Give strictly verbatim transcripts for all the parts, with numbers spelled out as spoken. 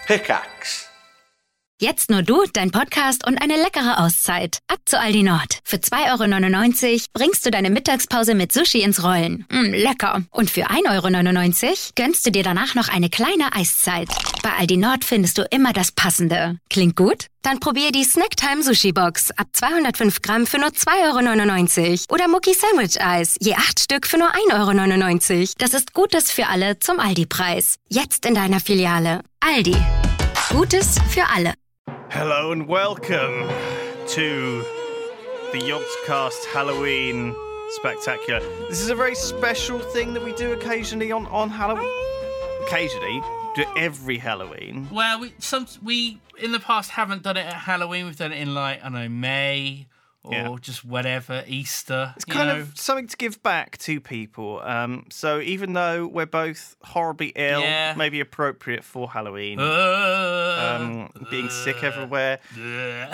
Pickaxe. Jetzt nur du, dein Podcast und eine leckere Auszeit. Ab zu Aldi Nord. Für zwei Euro neunundneunzig bringst du deine Mittagspause mit Sushi ins Rollen. Mm, lecker. Und für ein Euro neunundneunzig gönnst du dir danach noch eine kleine Eiszeit. Bei Aldi Nord findest du immer das Passende. Klingt gut? Dann probier die Snacktime Sushi Box ab zweihundertfünf Gramm für nur zwei Euro neunundneunzig. Oder Mucki Sandwich Eis, je acht Stück für nur ein Euro neunundneunzig. Das ist Gutes für alle zum Aldi-Preis. Jetzt in deiner Filiale. Aldi. Gutes für alle. Hello and welcome to the Yogscast Halloween Spectacular. This is a very special thing that we do occasionally on, on Halloween. Occasionally, do it every Halloween. Well, we some we in the past haven't done it at Halloween. We've done it in like I don't know May or Yeah. just whatever Easter. It's you kind know. of something to give back to people. Um, so even though we're both horribly ill, Yeah. maybe appropriate for Halloween. Uh, um, being sick everywhere. uh,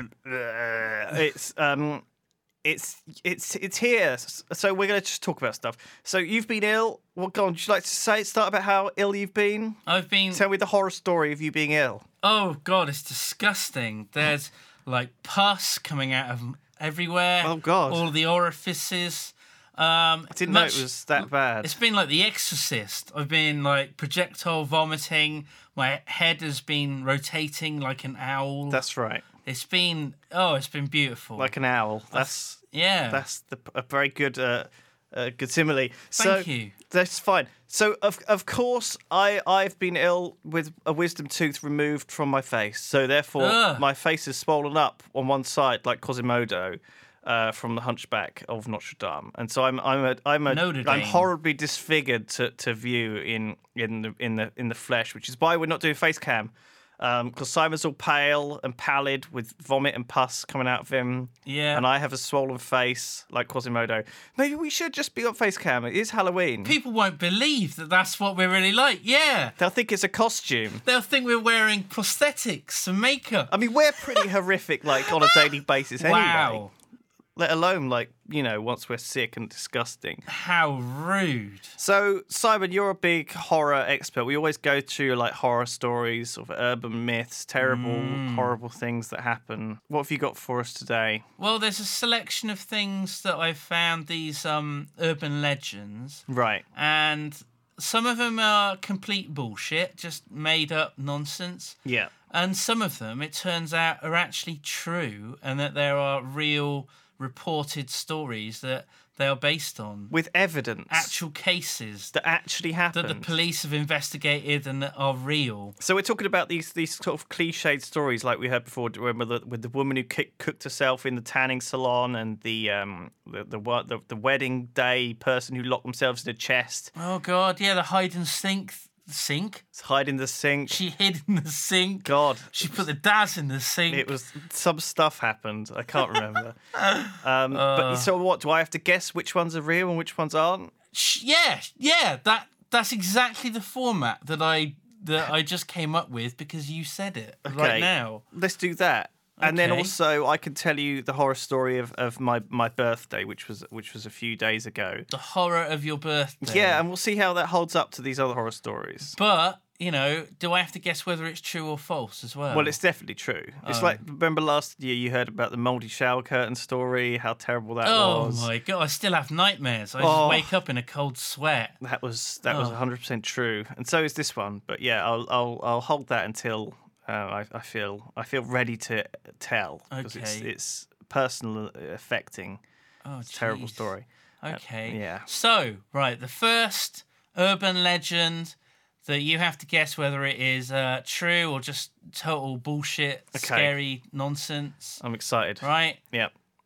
it's um, it's it's it's here. So we're gonna just talk about stuff. So you've been ill. Well, go on. Would you like to say start about how ill you've been? I've been. Tell me the horror story of you being ill. Oh God, it's disgusting. There's like pus coming out of everywhere. Oh, God. All the orifices. Um, I didn't know much- it was that bad. It's been like The Exorcist. I've been like projectile vomiting. My head has been rotating like an owl. That's right, It's been oh, it's been beautiful. like an owl. That's yeah. that's the, a very good uh, uh, good simile. So Thank you. That's fine. So of of course I I've been ill with a wisdom tooth removed from my face. So therefore Ugh. my face is swollen up on one side like Quasimodo. Uh, from the Hunchback of Notre Dame, and so I'm I'm a I'm a Notre I'm Dame. horribly disfigured to, to view in in the in the in the flesh, which is why we're not doing face cam, because um, Simon's all pale and pallid with vomit and pus coming out of him, Yeah. and I have a swollen face like Quasimodo. Maybe we should just be on face cam. It is Halloween. People won't believe that that's what we're really like. Yeah. They'll think it's a costume. They'll think we're wearing prosthetics and makeup. I mean, we're pretty horrific, like on a daily basis anyway. Wow. Let alone, like, you know, once we're sick and disgusting. How rude. So, Simon, you're a big horror expert. We always go through, like, horror stories, sort of urban myths, terrible, horrible things that happen. What have you got for us today? Well, there's a selection of things that I've found, these um, urban legends, Right. and some of them are complete bullshit, just made up nonsense. Yeah. And some of them, it turns out, are actually true, and that there are real reported stories that they are based on. With evidence. Actual cases That actually that happened. the police have investigated and that are real. So we're talking about these these sort of cliched stories like we heard before, with the, with the woman who kick, cooked herself in the tanning salon, and the um the the, wa- the the wedding day person who locked themselves in a chest, Oh, God, yeah, the hide and sink. Sink? hide in the sink. She hid in the sink. God. She put the Daz in the sink. It was some stuff happened. I can't remember. um, but so what? Do I have to guess which ones are real and which ones aren't? Sh- Yeah, yeah, that that's exactly the format that I that I just came up with because you said it right now. Let's do that. And then Okay. also, I can tell you the horror story of, of my, my birthday, which was which was a few days ago. The horror of your birthday. Yeah, and we'll see how that holds up to these other horror stories. But, you know, do I have to guess whether it's true or false as well? Well, it's definitely true. It's Oh. like, remember last year you heard about the mouldy shower curtain story, how terrible that Oh was. my God, I still have nightmares. I Oh. just wake up in a cold sweat. That was that was Oh. one hundred percent true, and so is this one. But yeah, I'll I'll I'll hold that until uh, I I feel I feel ready to tell because it's Okay. it's personal, uh, affecting. Oh, It's a terrible jeez. story. Okay. yeah. So, right, the first urban legend that you have to guess whether it is uh, true or just total bullshit, Okay. scary nonsense. I'm excited. Right? Yeah.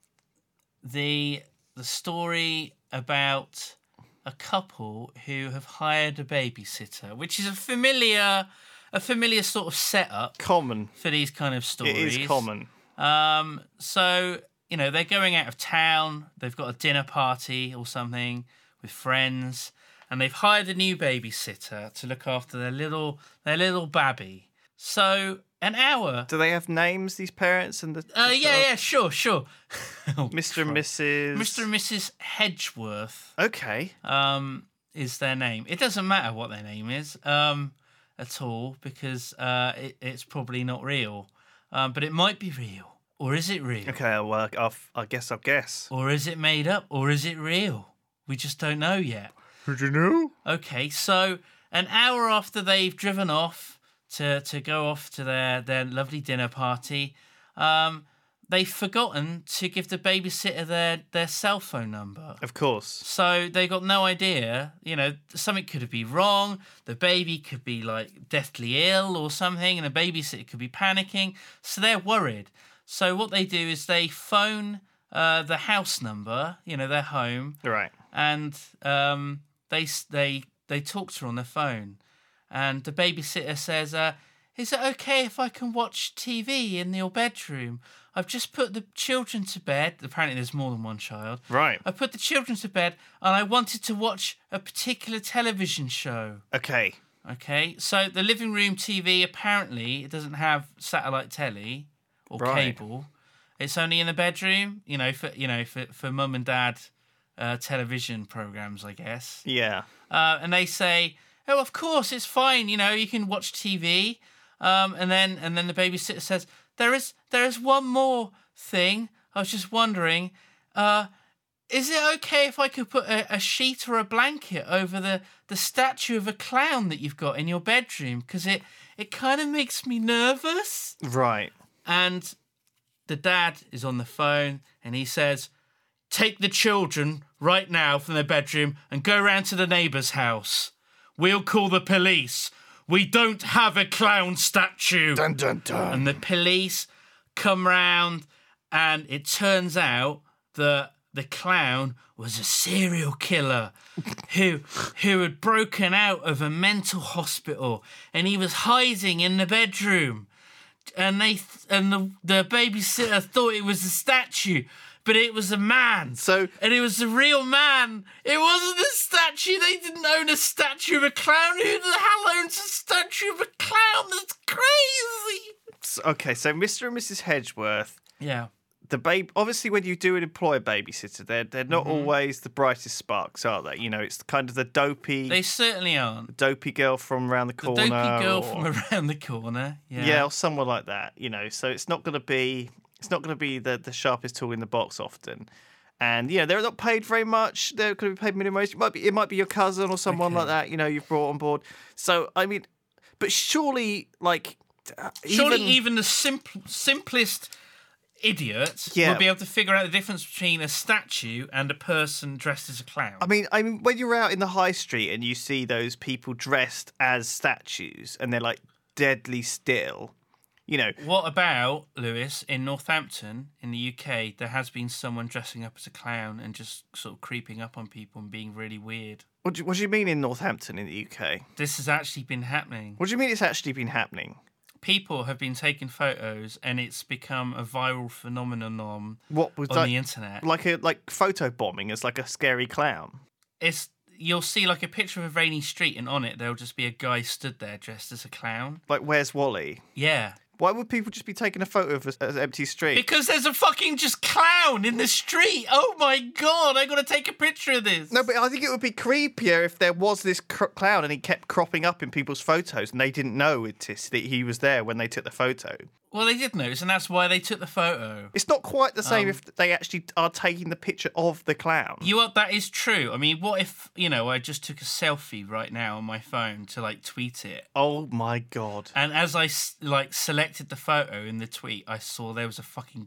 The the story about a couple who have hired a babysitter, which is a familiar a familiar sort of setup Common. for these kind of It stories. is common. Um, so, you know, they're going out of town, they've got a dinner party or something with friends, and they've hired a new babysitter to look after their little their little babby. So an hour. Do they have names, these parents? And the Uh, the yeah, sort yeah, sure, sure. Oh, of Mister and Christ. Missus Mister and Missus Hedgeworth Okay. um, is their name. It doesn't matter what their name is. Um, at all because uh, it, it's probably not real. Um, but it might be real. Or is it real? Okay, well, I'll, I guess I'll guess. Or is it made up? Or is it real? We just don't know yet. Did you know? Okay, so an hour after they've driven off to, to go off to their, their lovely dinner party, um, they've forgotten to give the babysitter their, their cell phone number. Of course. So they got no idea, you know, something could be wrong. The baby could be like deathly ill or something, and the babysitter could be panicking. So they're worried. So what they do is they phone uh, the house number, you know, their home. Right. And um, they they they talk to her on the phone. And the babysitter says, uh, is it okay if I can watch T V in your bedroom? I've just put the children to bed. Apparently there's more than one child. Right. I put the children to bed and I wanted to watch a particular television show. Okay. Okay, so the living room T V, apparently, it doesn't have satellite telly or Right. cable. It's only in the bedroom, you know, for you know for, for mum and dad uh, television programs, I guess. Yeah. Uh, and they say, oh, of course, it's fine. You know, you can watch T V. Um, and then and then the babysitter says, there is there is one more thing. I was just wondering, uh, is it okay if I could put a, a sheet or a blanket over the, the statue of a clown that you've got in your bedroom? Because it, it kind of makes me nervous. Right. And the dad is on the phone and he says, take the children right now from their bedroom and go round to the neighbour's house. We'll call the police. We don't have a clown statue. Dun, dun, dun. And the police come round and it turns out that the clown was a serial killer who who had broken out of a mental hospital and he was hiding in the bedroom. And they th- and the, the babysitter thought it was a statue, but it was a man. So- and it was a real man. It wasn't a statue. They didn't own a statue of a clown. Who the hell owns a statue of a clown? That's crazy. So- okay, so Mister and Missus Hedgeworth, Yeah. the babe. Obviously, when you do employ a babysitter, they're they're not always the brightest sparks, are they? You know, it's kind of the dopey, They certainly aren't. dopey girl from around the The corner, dopey girl or, from around the corner. Yeah. yeah, or someone like that. You know, so it's not going to be it's not going to be the the sharpest tool in the box often. And you know, they're not paid very much. They're going to be paid minimum wage. It might be it might be your cousin or someone Okay. like that. You know, you've brought on board. So I mean, but surely, like, uh, Surely even, the simple, simplest idiot Yeah. would be able to figure out the difference between a statue and a person dressed as a clown. I mean, I mean, when you're out in the high street and you see those people dressed as statues and they're like deadly still, you know, What about, Lewis, in Northampton, in the U K, there has been someone dressing up as a clown and just sort of creeping up on people and being really weird. what do, you, what do you mean in Northampton in the U K? This has actually been happening. What do you mean it's actually been happening? People have been taking photos and it's become a viral phenomenon What was on that? the internet. Like a like photo bombing as like a scary clown. It's You'll see like a picture of a rainy street and on it there'll just be a guy stood there dressed as a clown. Like, where's Wally? Yeah. Why would people just be taking a photo of an empty street? Because there's a fucking just clown in the street. Oh my god, I gotta take a picture of this. No, but I think it would be creepier if there was this cr- clown and he kept cropping up in people's photos and they didn't know it, that he was there when they took the photo. Well, they did notice, and that's why they took the photo. It's not quite the same Um, if they actually are taking the picture of the clown. You are, that is true. I mean, what if, you know, I just took a selfie right now on my phone to, like, tweet it. Oh my god. And as I, s- like, selected the photo in the tweet, I saw there was a fucking...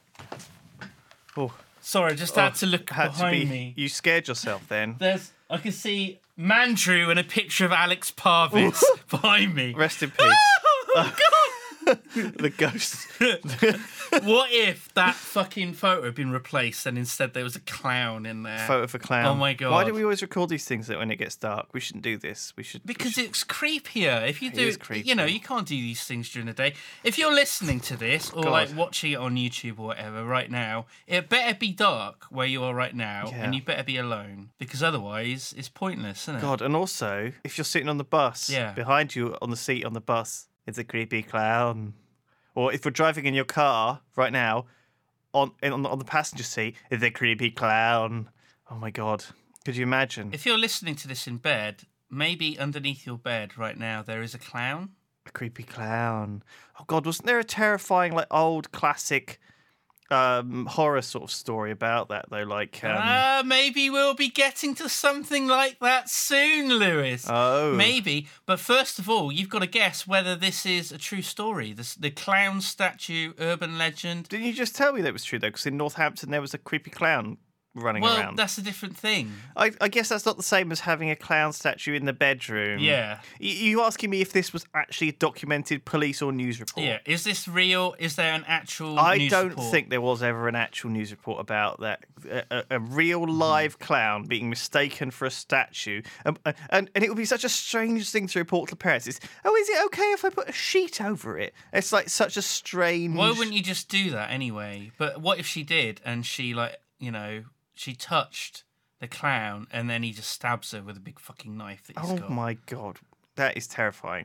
Oh, Sorry, I just had to look had to behind be. me. You scared yourself then. There's, I can see Mandrew and a picture of Alex Parvis behind me. Rest in peace. Oh, God! The ghost. What if that fucking photo had been replaced and instead there was a clown in there? Photo of a clown. Oh my god! Why do we always record these things that when it gets dark? We shouldn't do this. We should. we Because should- it's creepier. If you do, is creepy. you know, you can't do these things during the day. If you're listening to this or God. like watching it on YouTube or whatever right now, it better be dark where you are right now, Yeah. and you better be alone because otherwise it's pointless, isn't it? God, and also if you're sitting on the bus, Yeah. behind you on the seat on the bus, it's a creepy clown. Or if you're driving in your car right now, on in, on, the, on the passenger seat, it's a creepy clown. Oh my god, could you imagine? If you're listening to this in bed, maybe underneath your bed right now there is a clown. A creepy clown. Oh God, wasn't there a terrifying, like, old classic um, horror sort of story about that though? Like, um... uh, maybe we'll be getting to something like that soon, Lewis. Oh, maybe. But first of all, you've got to guess whether this is a true story. The, the clown statue, urban legend. Didn't you just tell me that it was true though? Because in Northampton there was a creepy clown running well, around. that's a different thing. I, I guess that's not the same as having a clown statue in the bedroom. Yeah. Y- you asking me if this was actually a documented police or news report? Yeah. Is this real? Is there an actual I news don't report? think there was ever an actual news report about that. A, a, a real live clown being mistaken for a statue. Um, and, and it would be such a strange thing to report to parents. It's, oh, is it okay if I put a sheet over it? It's like such a strange... Why wouldn't you just do that anyway? But what if she did and she, like, you know, she touched the clown and then he just stabs her with a big fucking knife that he's Oh got? my God. That is terrifying.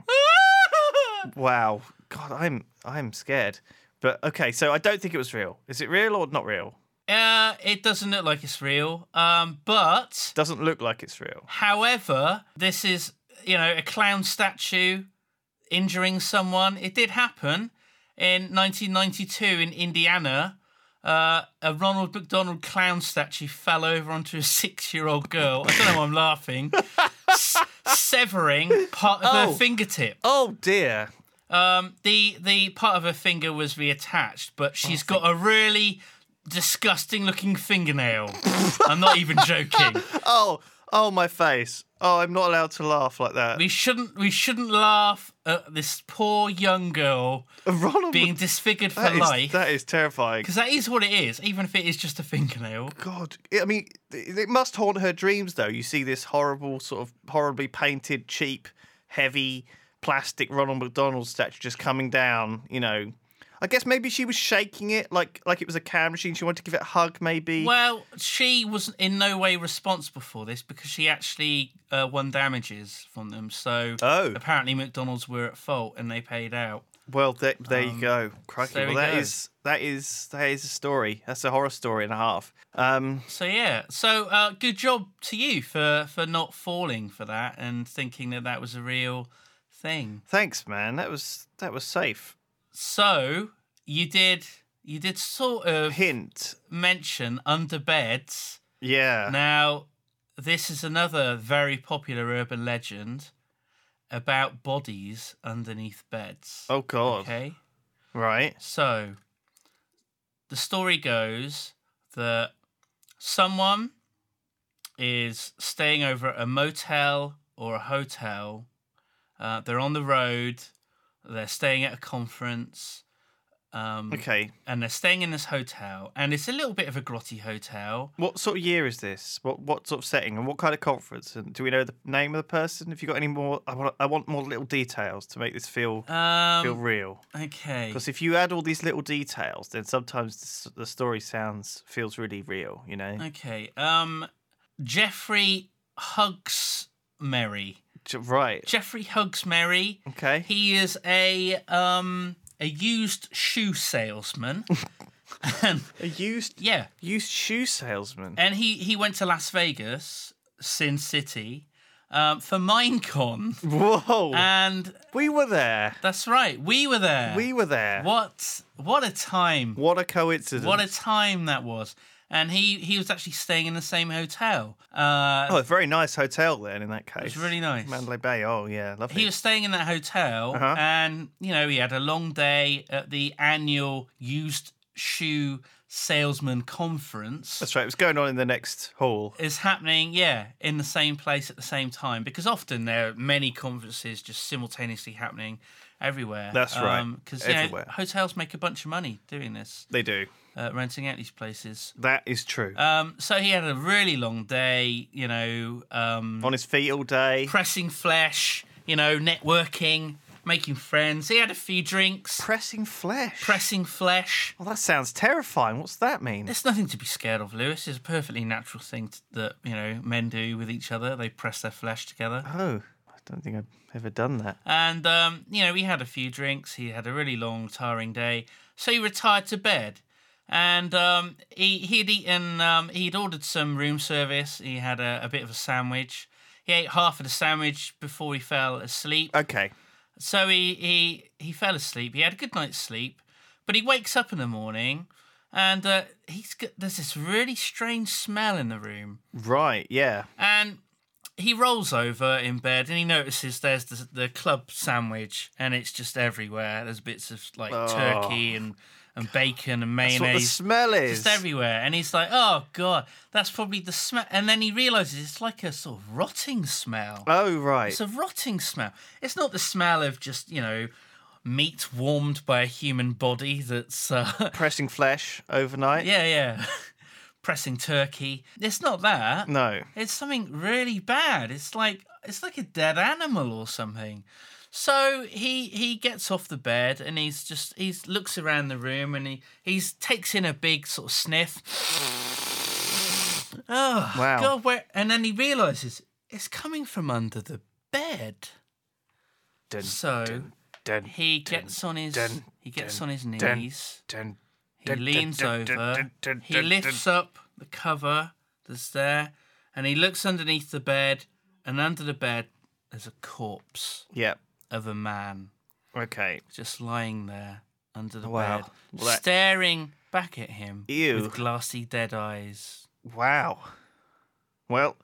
Wow. God, I'm I'm scared. But okay, so I don't think it was real. Is it real or not real? Uh, it doesn't look like it's real. Um, but Doesn't look like it's real. however, this is, you know, a clown statue injuring someone. It did happen in nineteen ninety-two in Indiana. Uh, a Ronald McDonald clown statue fell over onto a six-year-old girl. I don't know why I'm laughing. S- severing part of Oh. her fingertip. Oh dear. Um, the the part of her finger was reattached, but she's got a really disgusting-looking fingernail. I'm not even joking. Oh, oh my face. Oh, I'm not allowed to laugh like that. We shouldn't we shouldn't laugh at this poor young girl Ronald being Mc- disfigured for that is- life. That is terrifying. Because that is what it is, even if it is just a fingernail. God, I mean, it it must haunt her dreams, though. You see this horrible, sort of horribly painted, cheap, heavy, plastic Ronald McDonald statue just coming down. You know, I guess maybe she was shaking it like like it was a can machine. She wanted to give it a hug, maybe. Well, she was in no way responsible for this because she actually uh, won damages from them. So Oh. apparently McDonald's were at fault and they paid out. Well, there, there you go. Crikey. there Well, we that go. is that is that is a story. That's a horror story and a half. Um, So yeah, so uh, good job to you for, for not falling for that and thinking that that was a real thing. thanks, man. That was that was safe. So you did you did sort of Hint. mention under beds. Yeah. Now, this is another very popular urban legend about bodies underneath beds. Oh God. Okay. Right. So, the story goes that someone is staying over at a motel or a hotel. Uh, they're on the road. They're staying at a conference. Um, Okay. And they're staying in this hotel. And it's a little bit of a grotty hotel. What sort of year is this? What what sort of setting and what kind of conference? And do we know the name of the person? If you got any more, I want I want more little details to make this feel feel Um, real. okay. Because if you add all these little details, then sometimes the, s- the story sounds feels really real. You know. Okay. Um, Jeffrey Hugs Mary. J- Right. Jeffrey Hugs Mary. Okay. He is a um a used shoe salesman. and A used yeah, used shoe salesman. and he he went to Las Vegas, Sin City, um, for Minecon, Whoa. and we were there. that's right, we were there. We were there. What what a time! What a coincidence. What a time that was. And he, he was actually staying in the same hotel. Uh, Oh, a very nice hotel then in that case. It was really nice. Mandalay Bay. Oh, yeah. Lovely. He was staying in that hotel, Uh-huh. and you know he had a long day at the annual used shoe salesman conference. That's right. It was going on in the next hall. Is happening, yeah, in the same place at the same time, because often there are many conferences just simultaneously happening everywhere. That's right. Because you know, Everywhere. hotels make a bunch of money doing this, They do. uh, renting out these places. That is true. Um, so he had a really long day, you know, um, on his feet all day. pressing flesh, you know, networking, making friends. He had a few drinks, Pressing flesh. pressing flesh. Well, that sounds terrifying. What's that mean? There's nothing to be scared of, Lewis. It's a perfectly natural thing to, that, you know, men do with each other. They press their flesh together. Oh, I don't think I've ever done that. And, um, you know, he had a few drinks. He had a really long, tiring day. So he retired to bed. And um, he, he'd eaten, um, he'd ordered some room service. He had a, a bit of a sandwich. he ate half of the sandwich before he fell asleep. Okay. So he, he, he fell asleep. He had a good night's sleep. But he wakes up in the morning and uh, he's got, there's this really strange smell in the room. Right, yeah. And he rolls over in bed and he notices there's the, the club sandwich and it's just everywhere. There's bits of like Oh. turkey and, and bacon and mayonnaise. That's what the smell is. Just everywhere. And he's like, oh, God, that's probably the smell. And then he realises it's like a sort of rotting smell. Oh, right. It's a rotting smell. It's not the smell of just, you know, meat warmed by a human body that's... Uh, Pressing flesh overnight? yeah, yeah. Pressing turkey. It's not that. No. It's something really bad. It's like it's like a dead animal or something. So he he gets off the bed and he's just he's looks around the room and he he's takes in a big sort of sniff. Oh Wow. God! Where and then he realizes it's coming from under the bed. Dun, So dun, dun, he dun, gets on his dun, he gets dun, on his dun, knees. dun, He dun, leans dun, dun, over. dun, dun, He dun, lifts dun. up the cover that's there, and he looks underneath the bed. And under the bed, there's a corpse Yeah. of a man Okay. just lying there under the Wow. bed, Well, that- staring back at him Ew. with glassy, dead eyes. Wow. Well,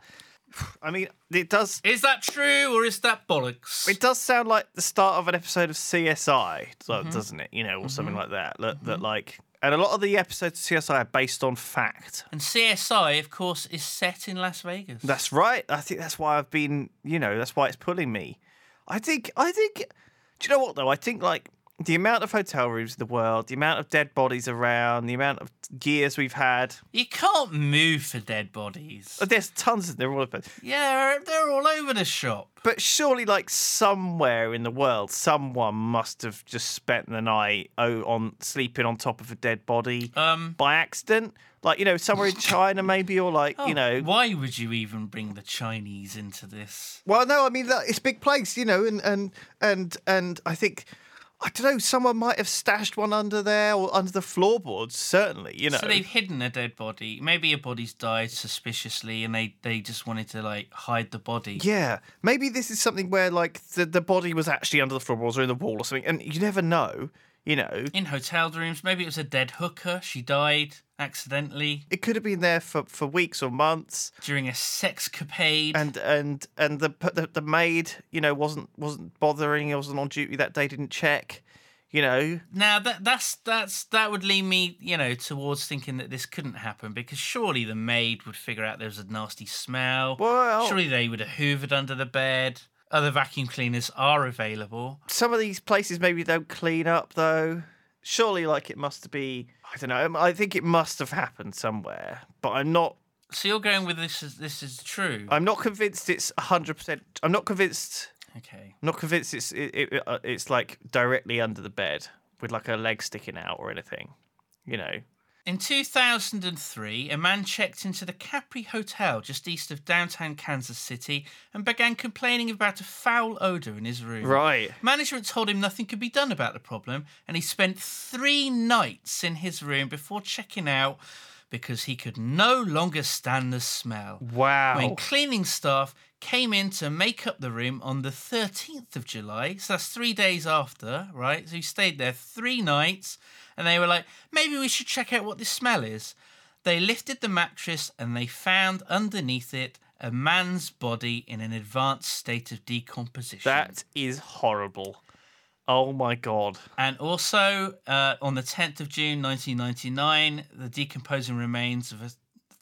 I mean, it does. Is that true or is that bollocks? It does sound like the start of an episode of C S I, so- Mm-hmm. doesn't it? You know, or something like that. That, that like, and a lot of the episodes of C S I are based on fact. And C S I, of course, is set in Las Vegas. That's right. I think that's why I've been. You know, that's why it's pulling me. I think. I think. Do you know what though? I think like the amount of hotel rooms in the world, the amount of dead bodies around, the amount of years we've had. You can't move for dead bodies. There's tons of them all over. Yeah, they're all over the shop. But surely, like somewhere in the world, someone must have just spent the night oh, on sleeping on top of a dead body Um, by accident. Like you know, somewhere in China, maybe, or like oh, you know. why would you even bring the Chinese into this? Well, no, I mean look, it's a big place, you know, and and and and I think. I don't know, someone might have stashed one under there or under the floorboards, certainly, you know. So they've hidden a dead body. Maybe a body's died suspiciously, and they, they just wanted to like hide the body. Yeah, maybe this is something where like the, the body was actually under the floorboards or in the wall or something, and you never know, you know. In hotel rooms, maybe it was a dead hooker. She died accidentally It could have been there for, for weeks or months, during a sexcapade. and and and the, the the maid, you know, wasn't wasn't bothering, wasn't on duty that day, didn't check, you know. Now that that's that's that would lead me, you know, towards thinking that this couldn't happen because surely the maid would figure out there was a nasty smell. Well- surely they would have hoovered under the bed. Other vacuum cleaners are available. Some of these places maybe don't clean up though. Surely, like it must be. I don't know. I think it must have happened somewhere, but I'm not. So you're going with this is this is true. I'm not convinced it's one hundred percent. I'm not convinced. Okay. I'm not convinced it's it, it, uh, it's like directly under the bed with like a leg sticking out or anything. You know. In two thousand three, a man checked into the Capri Hotel just east of downtown Kansas City and began complaining about a foul odour in his room. Right. Management told him nothing could be done about the problem, and he spent three nights in his room before checking out because he could no longer stand the smell. Wow. When cleaning staff came in to make up the room on the thirteenth of July, so that's three days after, right? So he stayed there three nights, and they were like, maybe we should check out what this smell is. They lifted the mattress, and they found underneath it a man's body in an advanced state of decomposition. That is horrible. Oh my god. And also, uh, on the tenth of June nineteen ninety-nine, the decomposing remains of a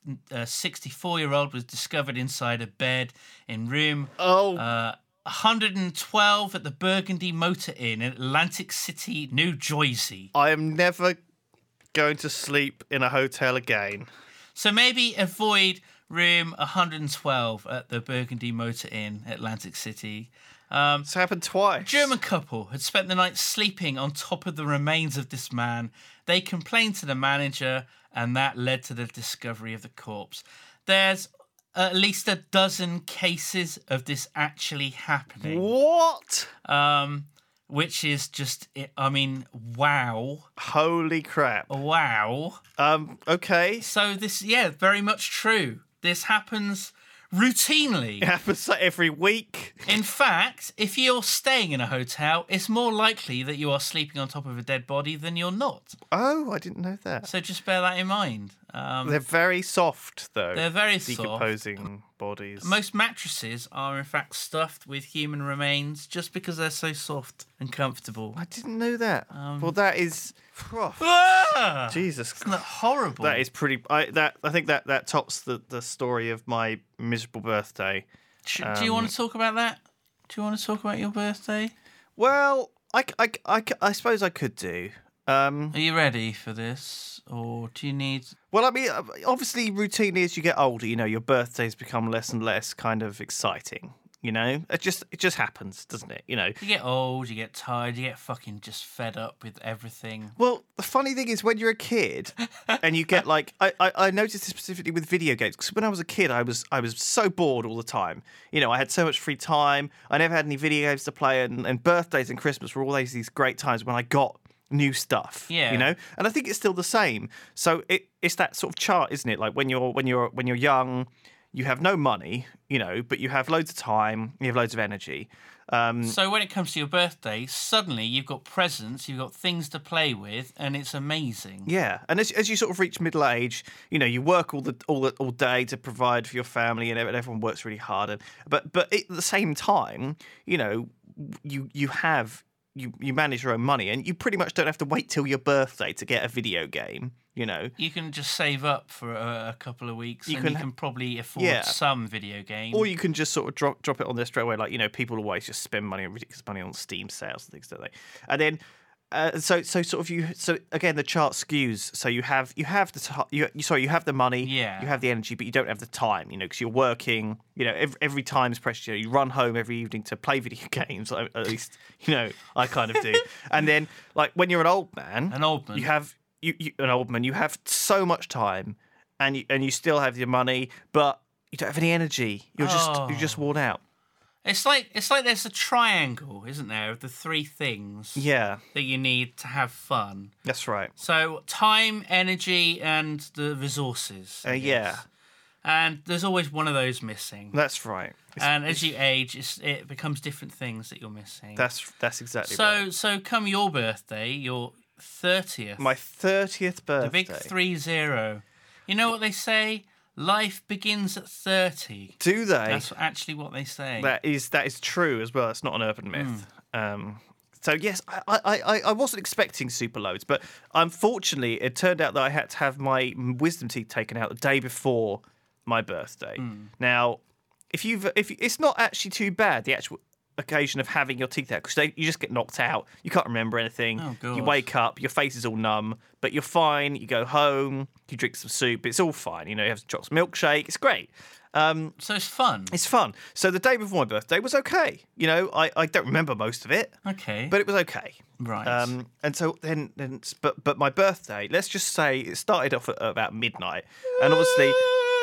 a sixty-four-year-old was discovered inside a bed in room Oh. uh, one hundred twelve at the Burgundy Motor Inn in Atlantic City, New Jersey. I am never going to sleep in a hotel again. So maybe avoid room one hundred twelve at the Burgundy Motor Inn, Atlantic City. Um, It's happened twice. German couple had spent the night sleeping on top of the remains of this man. They complained to the manager, and that led to the discovery of the corpse. There's at least a dozen cases of this actually happening, What? um, which is just, I mean, wow. Holy crap. Wow. Um, okay. So this, yeah, very much true. This happens routinely. It happens like every week. In fact, if you're staying in a hotel, it's more likely that you are sleeping on top of a dead body than you're not. Oh, I didn't know that. So just bear that in mind. Um, They're very soft, though. They're very soft. Decomposing bodies. Most mattresses are, in fact, stuffed with human remains just because they're so soft and comfortable. I didn't know that. Um, well, that is... Ah! Jesus. Isn't that horrible? That is pretty... I, that, I think that, that tops the, the story of my miserable birthday. Sh- Um, Do you want to talk about that? Do you want to talk about your birthday? Well, I, I, I, I suppose I could do. Um, Are you ready for this? Or do you need... well, I mean, obviously, routinely as you get older, you know, your birthdays become less and less kind of exciting. You know, it just it just happens, doesn't it? You know, You get old, you get tired, you get fucking just fed up with everything. well, the funny thing is when you're a kid and you get like I, I, I noticed this specifically with video games because when I was a kid I was I was so bored all the time. You know, I had so much free time. I never had any video games to play, and, and birthdays and Christmas were always these great times when I got new stuff. Yeah. You know? And I think it's still the same. So it it's that sort of chart, isn't it? Like when you're when you're when you're young, you have no money, you know, but you have loads of time, you have loads of energy. Um, So when it comes to your birthday, suddenly you've got presents, you've got things to play with, and it's amazing. yeah, and as, as you sort of reach middle age, you know, you work all the all the, all day to provide for your family, and everyone works really hard. And but but at the same time, you know, you you have you you manage your own money, and you pretty much don't have to wait till your birthday to get a video game. You know, You can just save up for a, a couple of weeks, You and can you ha- can probably afford Yeah. some video game. or you can just sort of drop drop it on there straight away. Like, you know, people always just spend money on ridiculous money on Steam sales and things, don't they? And then. Uh, so, so sort of you. So again, the chart skews. So you have you have the ti you, you sorry you have the money. Yeah. You have the energy, but you don't have the time. You know, because you're working. You know, every, every time is precious. You know, you run home every evening to play video games. At least you know I kind of do. And then, like when you're an old man, An old man. you have you, you an old man. You have so much time, and you and you still have your money, but you don't have any energy. You're just Oh. you're just worn out. It's like it's like there's a triangle, isn't there, of the three things Yeah, that you need to have fun. that's right. So time, energy, and the resources. I Uh, yeah. guess. And there's always one of those missing. That's right. It's- And as you age, it's, it becomes different things that you're missing. that's that's exactly so right. so come your birthday, your thirtieth, My thirtieth birthday. the big three zero. You know what they say? Life begins at thirty. Do they? That's actually what they say. That is that is true as well. It's not an urban myth. Um, so yes, I, I, I, I wasn't expecting super loads, but unfortunately, it turned out that I had to have my wisdom teeth taken out the day before my birthday. Now, if you've if you, it's not actually too bad, the actual occasion of having your teeth out, because you just get knocked out. You can't remember anything. Oh, God. You wake up, your face is all numb, but you're fine. You go home, you drink some soup. It's all fine. You know, you have a chocolate milkshake. It's great. Um, So it's fun. it's fun. So the day before my birthday was okay. You know, I, I don't remember most of it, Okay. but it was okay. Right. Um, and so then, then but but my birthday, let's just say it started off at about midnight, and obviously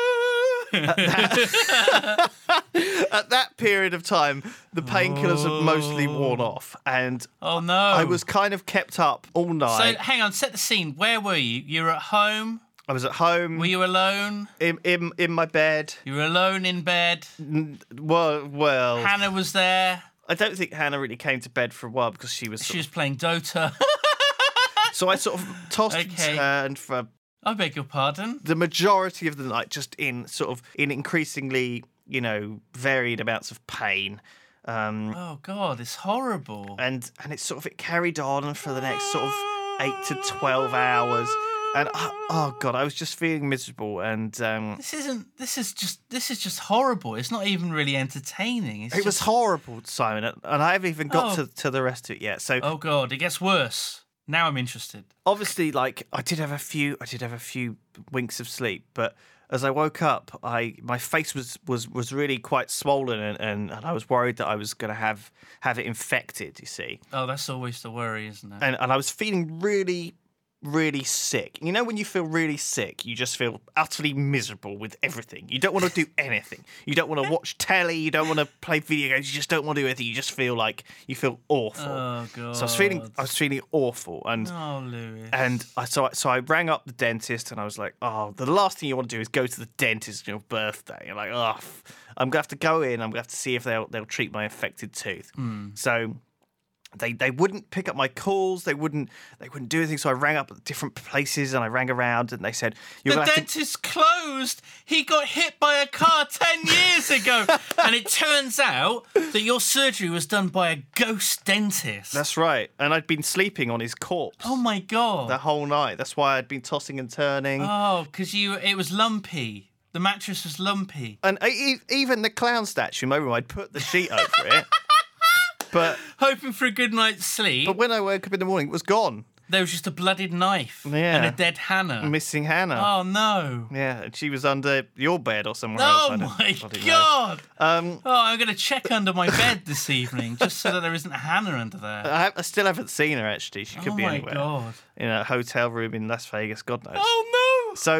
at that, at that period of time, the painkillers had mostly worn off, and oh no. I was kind of kept up all So night. hang on, set the scene. Where were you? You were at home. I was at home Were you alone? in, in in my bed. You were alone in bed. Well, well, Hannah was there. I don't think Hannah really came to bed for a while because she was. Sort She was playing Dota. So I sort of tossed Okay. and turned for I beg your pardon. the majority of the night, just in sort of in increasingly, you know, varied amounts of pain. Um, Oh God, it's horrible. and and it sort of it carried on for the next sort of eight to twelve hours. And uh, oh God, I was just feeling miserable. And um, This isn't. This is just. This is just horrible. It's not even really entertaining. It's it was just, horrible, Simon. And I haven't even got Oh. to, to the rest of it yet. So Oh God, it gets worse. Now I'm interested. obviously, like I did have a few, I did have a few winks of sleep, but as I woke up, I my face was was, was really quite swollen, and, and, and I was worried that I was going to have have it infected. You see, Oh, that's always the worry, isn't it? and and I was feeling really, really sick. You know when you feel really sick, you just feel utterly miserable with everything. You don't want to do anything. You don't want to watch telly. You don't want to play video games. You just don't want to do anything. You just feel like you feel awful. Oh god. So I was feeling, I was feeling awful, and Oh, Lewis. and I so I, so I rang up the dentist, and I was like, oh, the last thing you want to do is go to the dentist on your birthday. You're like, oh, I'm gonna have to go in. I'm gonna have to see if they'll they'll treat my infected tooth. Mm. So. They they wouldn't pick up my calls. They wouldn't they wouldn't do anything. So I rang up at different places and I rang around and they said you're The gonna have to... dentist closed. He got hit by a car ten years ago, and it turns out that your surgery was done by a ghost dentist. That's right. And I'd been sleeping on his corpse. Oh my god. The whole night. That's why I'd been tossing and turning. Oh, because you it was lumpy. The mattress was lumpy. And I, even the clown statue in my room, I'd put the sheet over it. But hoping for a good night's sleep. But when I woke up in the morning, it was gone. There was just a blooded knife Yeah. and a dead Hannah. Missing Hannah. Oh no. Yeah, and she was under your bed or somewhere Oh else. I don't my bloody know. god. Um, Oh, I'm going to check under my bed this evening just so that there isn't a Hannah under there. I, have, I still haven't seen her, actually. She could Oh be my anywhere. god. In a hotel room in Las Vegas, God knows. Oh no. So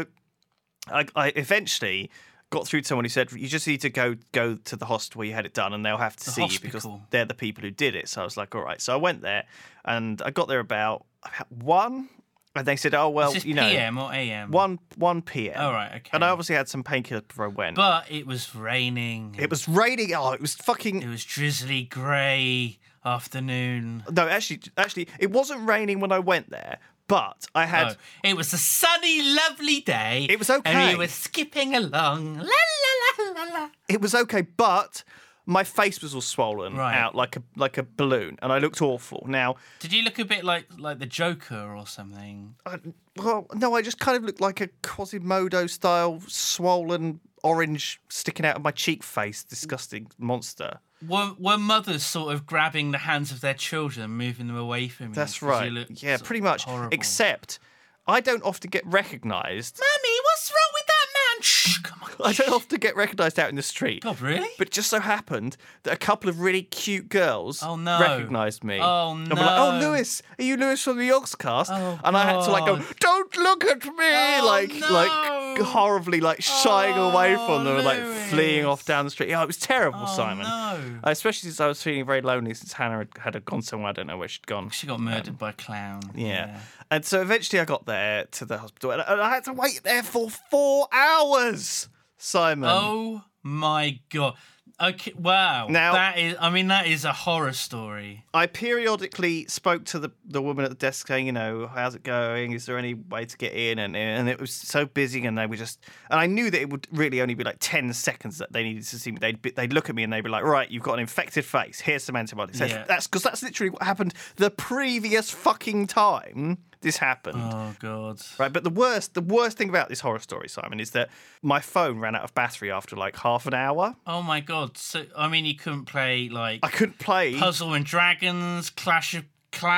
I, I eventually got through to someone who said, you just need to go go to the hospital where you had it done and they'll have to The see you because hospital. they're the people who did it. So I was like, all right. So I went there and I got there about, about one and they said, oh, well, Is this you know. P M or A M? one one p m. Oh, right, okay. And I obviously had some painkillers before I went. But it was raining. It was raining. Oh, it was fucking... It was drizzly grey afternoon. No, actually, actually, it wasn't raining when I went there, but I had... Oh, it was a sunny, lovely day. It was okay. And we were skipping along. La, la, la, la, la. It was okay, but my face was all swollen Right. out like a like a balloon, and I looked awful. Now, Did you look a bit like like the Joker or something? I, well, no, I just kind of looked like a Quasimodo-style swollen orange sticking out of my cheek face, disgusting monster. Were, were mothers sort of grabbing the hands of their children and moving them away from you? That's 'Cause you right. looked Yeah, sort pretty of much. horrible. Except, I don't often get recognised. Mummy, what's wrong with that man? Shh, come on. I don't often get recognised out in the street. God, really? But it just so happened that a couple of really cute girls Oh, no. recognised me. Oh, And were like, oh, no. Lewis, are you Lewis from the Yogscast? Oh, and I had to like go, God. don't look at me! Oh, like, no. like horribly like shying away from them and like Lewis. fleeing off down the street. Yeah, it was terrible, Oh, Simon. no. Uh, especially since I was feeling very lonely since Hannah had, had gone somewhere. I don't know where she'd gone. She got murdered by a clown. Yeah. And so eventually I got there to the hospital and I had to wait there for four hours, Simon. Oh my god. Okay, wow. Now- that is I mean that is a horror story. I periodically spoke to the, the woman at the desk saying, you know, how's it going? Is there any way to get in? And and it was so busy and they were just... And I knew that it would really only be like ten seconds that they needed to see me. They'd, be, they'd look at me and they'd be like, right, you've got an infected face. Here's some antibiotics. Yeah. That's because that's literally what happened the previous fucking time this happened. Oh god. Right, but the worst, the worst thing about this horror story, Simon, is that my phone ran out of battery after like half an hour. Oh my god. So I mean you couldn't play like I couldn't play Puzzle and Dragons, Clash of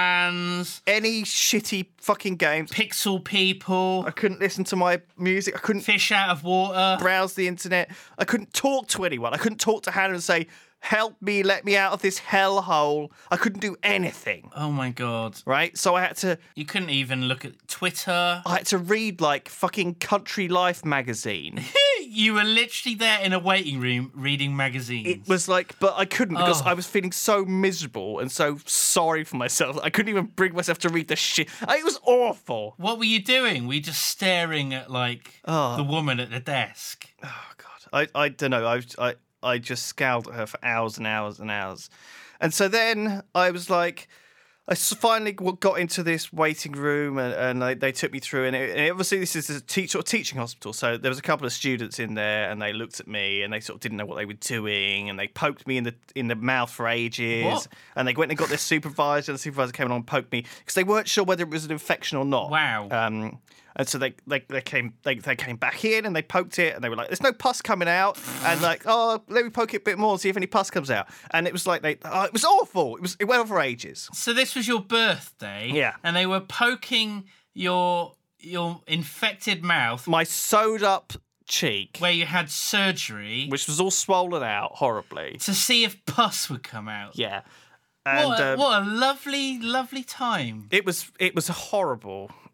Clans, any shitty fucking games. Pixel People, I couldn't listen to my music. I couldn't Fish Out of Water. browse the internet. I couldn't talk to anyone. I couldn't talk to Hannah and say, help me, let me out of this hellhole. I couldn't do anything, Oh my god. right? So I had to You couldn't even look at Twitter. I had to read like fucking Country Life magazine. You were literally there in a waiting room reading magazines. It was like, but I couldn't because Oh. I was feeling so miserable and so sorry for myself. I couldn't even bring myself to read the shit. It was awful. What were you doing? Were you just staring at like Oh. the woman at the desk? Oh god, I I don't know. I I I just scowled at her for hours and hours and hours, and so then I was like, I s- finally w- got into this waiting room, and, and they, they took me through. And, it, and obviously, this is a teach or teaching hospital, so there was a couple of students in there, and they looked at me, and they sort of didn't know what they were doing, and they poked me in the in the mouth for ages. What? And they went and got their supervisor, and the supervisor came along and poked me because they weren't sure whether it was an infection or not. Wow. Um, and so they, they, they came they, they came back in and they poked it and they were like, "There's no pus coming out," and like, "Oh, let me poke it a bit more and see if any pus comes out." And it was like they, oh, it was awful. It was it went on for ages. So this was your birthday, Yeah. and they were poking your your infected mouth My sewed up cheek, where you had surgery which was all swollen out horribly. to see if pus would come out. Yeah, and what, a, um, what a lovely, lovely time. it was it was horrible.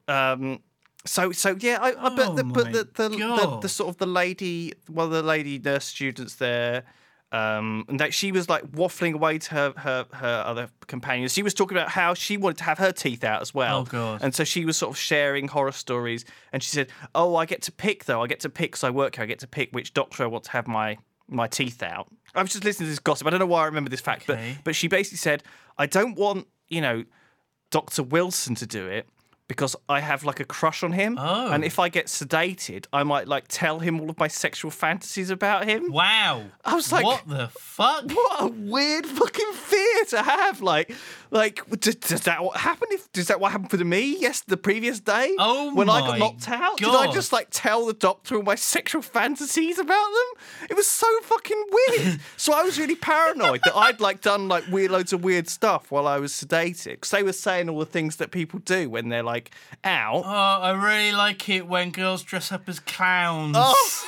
Um, so so yeah, I, I Oh but the but my the the, the God. the sort of the lady, well, the lady nurse students there. Um, and that she was like waffling away to her, her her other companions. She was talking about how she wanted to have her teeth out as well. Oh, God. And so she was sort of sharing horror stories. And she said, "Oh, I get to pick though. I get to pick because I work here. I get to pick which doctor I want to have my my teeth out." I was just listening to this gossip. I don't know why I remember this fact, Okay. but but she basically said, "I don't want you know Doctor Wilson to do it." Because I have like a crush on him, Oh. and if I get sedated, I might like tell him all of my sexual fantasies about him. Wow. I was like, what the fuck? What a weird fucking fear to have. Like, like does, does that what happen? If does that what happened to me? Yes, the previous day. Oh when I my got knocked out. Did I God. just like tell the doctor all my sexual fantasies about them? It was so fucking weird. So I was really paranoid that I'd like done like weird loads of weird stuff while I was sedated because they were saying all the things that people do when they're like out. Oh, I really like it when girls dress up as clowns. Oh.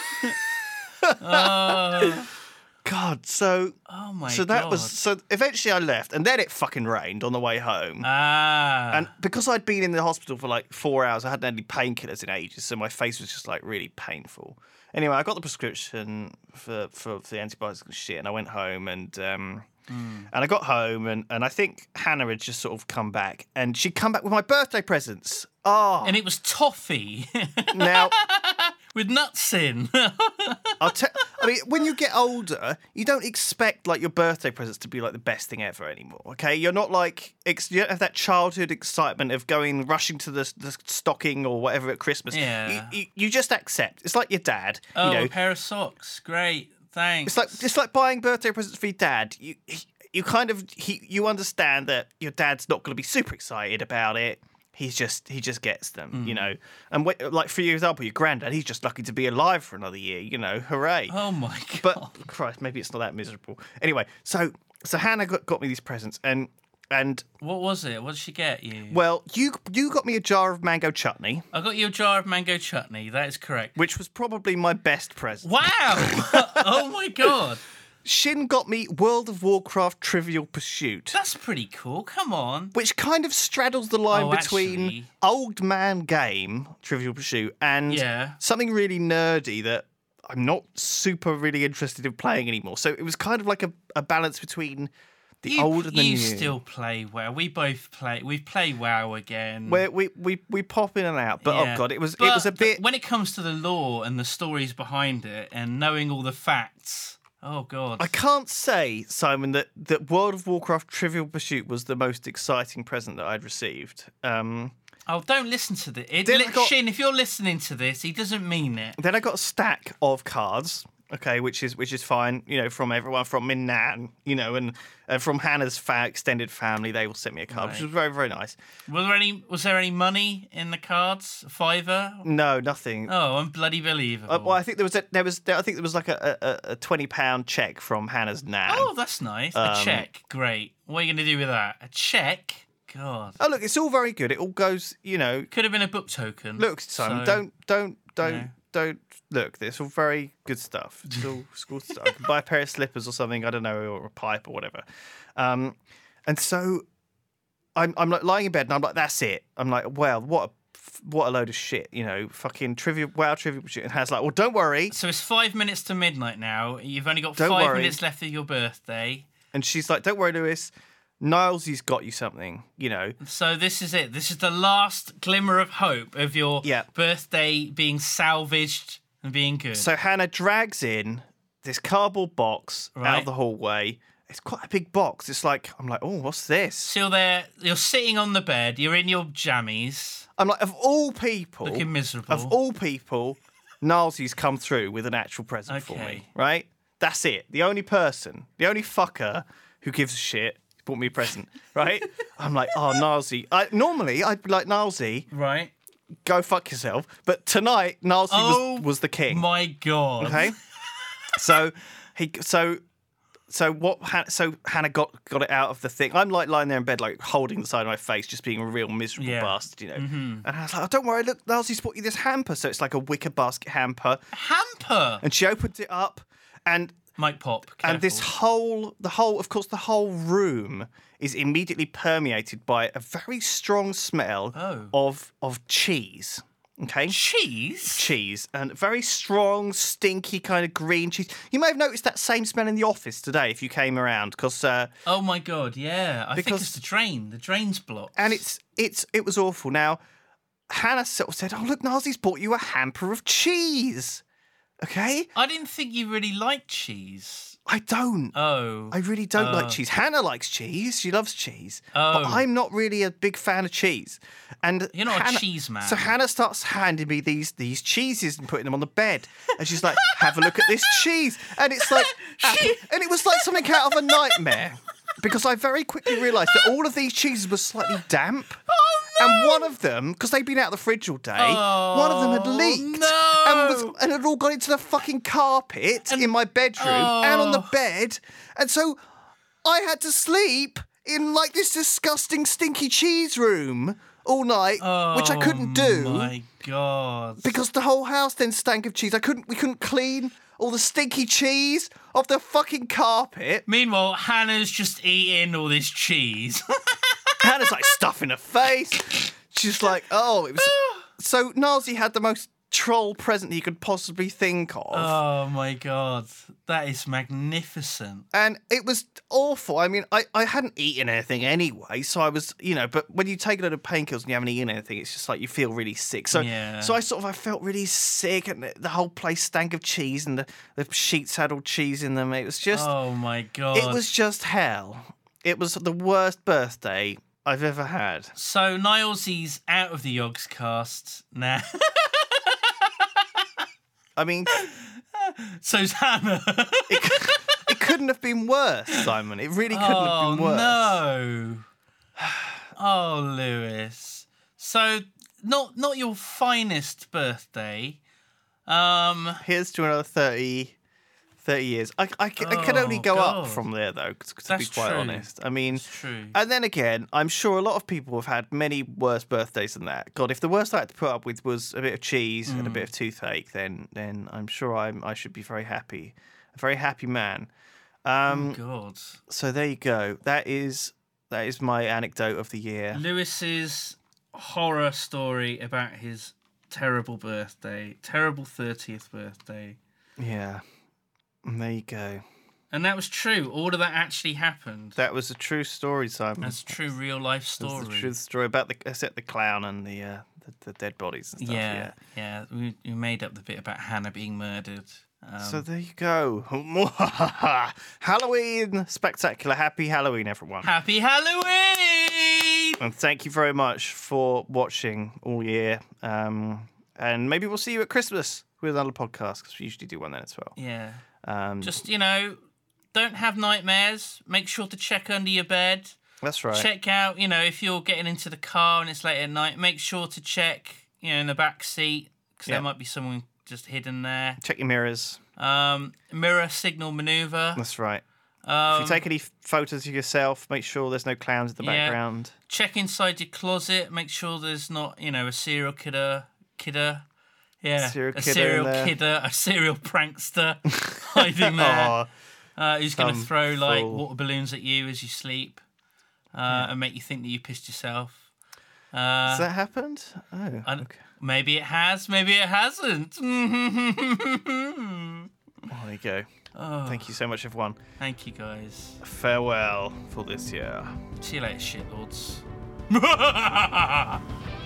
Oh, God, so oh my so god. that was so. Eventually, I left, and then it fucking rained on the way home. Ah. And because I'd been in the hospital for like four hours, I hadn't had any painkillers in ages, so my face was just like really painful. Anyway, I got the prescription for, for, for the antibiotics and shit, and I went home and um, Mm. and I got home and, and I think Hannah had just sort of come back, and she'd come back with my birthday presents. Oh, And it was toffee now with nuts in. I'll tell. I mean, when you get older, you don't expect like your birthday presents to be like the best thing ever anymore. Okay, you're not like ex- you don't have that childhood excitement of going rushing to the, the stocking or whatever at Christmas. Yeah. You, you, you just accept. It's like your dad. Oh, you know, a pair of socks. Great. Thanks. it's like it's like buying birthday presents for your dad. You you kind of he, you understand that your dad's not going to be super excited about it. He's just he just gets them, you know. And wh- like for example, your granddad, he's just lucky to be alive for another year. You know, hooray! Oh my god. But Christ, maybe it's not that miserable. Anyway, so so Hannah got, got me these presents, and and What was it? What did she get you? well, you you got me a jar of mango chutney, I got you a jar of mango chutney. That is correct. which was probably my best present. Wow. Oh my god. Shin got me World of Warcraft Trivial Pursuit, That's pretty cool. Come on. which kind of straddles the line Oh, between actually- old man game Trivial Pursuit and Yeah. something really nerdy that I'm not super really interested in playing anymore. So it was kind of like a, a balance between the You, old and the you new. still play WoW. We both play. We play WoW again. Where we, we, we pop in and out, but Yeah. oh god, it was But it was a bit. when it comes to the lore and the stories behind it and knowing all the facts. Oh god. I can't say, Simon, that, that World of Warcraft Trivial Pursuit was the most exciting present that I'd received. Um, Oh, don't listen to this. It, Then li- I got- Shin, if you're listening to this, he doesn't mean it. then I got a stack of cards. Okay, which is which is fine, you know, from everyone from Minnan, you know, and uh, from Hannah's fa- extended family, they all sent me a card, which Right. was very very nice. Was there any? Was there any money in the cards? A fiver? No, nothing. Oh, I'm bloody believable. Uh, well, I think there was a, there was I think there was like a, a, a twenty pound check from Hannah's nan. oh, that's nice. A Um, check. Great. What are you going to do with that? A check? God. Oh, look, it's all very good. It all goes, you know. Could have been a book token. Look, Simon, so- don't don't don't know. don't look. It's all very good stuff. It's all school stuff. I can buy a pair of slippers or something. I don't know, or a pipe or whatever. Um, and so I'm I'm like lying in bed and I'm like, that's it. I'm like, well, what a what a load of shit, you know, fucking trivia, wow, trivia shit. And Hannah's like, well, don't worry. So it's five minutes to midnight now. You've only got Don't five worry. minutes left of your birthday. And she's like, don't worry, Lewis. Nilesy's got you something, you know. So this is it. This is the last glimmer of hope of your Yeah. birthday being salvaged and being good. So Hannah drags in this cardboard box out Right. of the hallway. It's quite a big box. It's like, I'm like, oh, what's this? So you're there, you're sitting on the bed, you're in your jammies, I'm like, of all people, looking miserable. of all people, Nilesy's come through with an actual present for Okay. me, right? That's it. The only person, the only fucker who gives a shit bought me a present, right? I'm like, oh, Nilesy. I, normally, I'd be like, Nilesy, Right? go fuck yourself. But tonight, Nilesy Oh was, was the king. My God. Okay, so he so so what? Han- so Hannah got got it out of the thing. I'm like lying there in bed, like holding the side of my face, just being a real miserable Yeah. bastard, you know. And I was like, oh, don't worry, look, Nilesy bought you this hamper. So it's like a wicker basket hamper, Hamper. and she opened it up, and Might pop. And this careful. whole, the whole, of course, the whole room is immediately permeated by a very strong smell Oh. of of cheese. Okay, Cheese? cheese and very strong, stinky kind of green cheese. You may have noticed that same smell in the office today if you came around, because uh, Oh my god, yeah. I think Because- it's the drain. The drain's blocked. and it's it's it was awful. Now, Hannah sort of said, "Oh look, Nazi's bought you a hamper of cheese." Okay, I didn't think you really liked cheese. I don't. Oh. I really don't Oh. like cheese. Hannah likes cheese. She loves cheese. Oh. But I'm not really a big fan of cheese. And You're not a Hannah- cheese man. So Hannah starts handing me these these cheeses and putting them on the bed. And she's like, have a look at this cheese. And it's like, apple- and it was like something out of a nightmare. Because I very quickly realised that all of these cheeses were slightly damp. Oh, no! And one of them, because they'd been out of the fridge all day, one of them had Oh, leaked no! and, was, and had all gone into the fucking carpet in my bedroom and on the Oh. bed. And so I had to sleep in like this disgusting, stinky cheese room all night, which I couldn't do Oh my god. because the whole house then stank of cheese. I couldn't. We couldn't clean all the stinky cheese off the fucking carpet. Meanwhile, Hannah's just eating all this cheese. Hannah's like stuffing her face. She's like, oh, it was. So Nazi had the most troll present he could possibly think of. Oh my god. That is magnificent. And it was awful. I mean, I, I hadn't eaten anything anyway, so I was, you know, but when you take a load of painkillers and you haven't eaten anything, it's just like you feel really sick. So Yeah. so I sort of, I felt really sick and the, the whole place stank of cheese and the, the sheets had all cheese in them. It was just, Oh my god. it was just hell. It was the worst birthday I've ever had. So Nilesy's out of the Yogs cast now. I mean, So's Hannah. it, it couldn't have been worse, Simon. It really couldn't oh, have been worse. no. Oh, Lewis. So not not your finest birthday. Um Here's to another thirty, thirty years. I, I, ca- I can only Oh, go God. up from there, though, to That's be quite true. honest. I mean, It's true. and then again, I'm sure a lot of people have had many worse birthdays than that. God, if the worst I had to put up with was a bit of cheese and a Mm. bit of toothache, then then I'm sure I'm, I should be very happy. A very happy man. Um, oh God. so there you go. That is that is my anecdote of the year. Lewis's horror story about his terrible birthday, terrible thirtieth birthday. Yeah. And there you go. And that was true. All of that actually happened. That was a true story, Simon. That's a true real life That's story. the true story about the except the clown and the uh, the, the dead bodies and stuff. Yeah, Yeah. yeah. We, we made up the bit about Hannah being murdered. Um, So there you go. Halloween spectacular. Happy Halloween, everyone. Happy Halloween! And thank you very much for watching all year. Um, and maybe we'll see you at Christmas with another podcast because we usually do one then as well. Yeah. Um, Just, you know, don't have nightmares. Make sure to check under your bed. that's right. Check out, you know, if you're getting into the car and it's late at night, make sure to check, you know, in the back seat because Yeah. there might be someone just hidden there. Check your mirrors. Um, mirror signal maneuver. That's right. Um, if you take any photos of yourself, make sure there's no clowns in the Yeah. background. check inside your closet. Make sure there's not, you know, a serial killer, kidder. Yeah, Serial a kidder serial in there. kidder, a serial prankster hiding there. Aw, Uh, who's going to Some throw like fool. water balloons at you as you sleep, uh, and make you think that you pissed yourself. Uh, has that happened? Oh, I- okay. Maybe it has, maybe it hasn't. Well, there you go. Oh, Thank you so much, everyone. thank you guys. Farewell for this year. See you later, shitlords.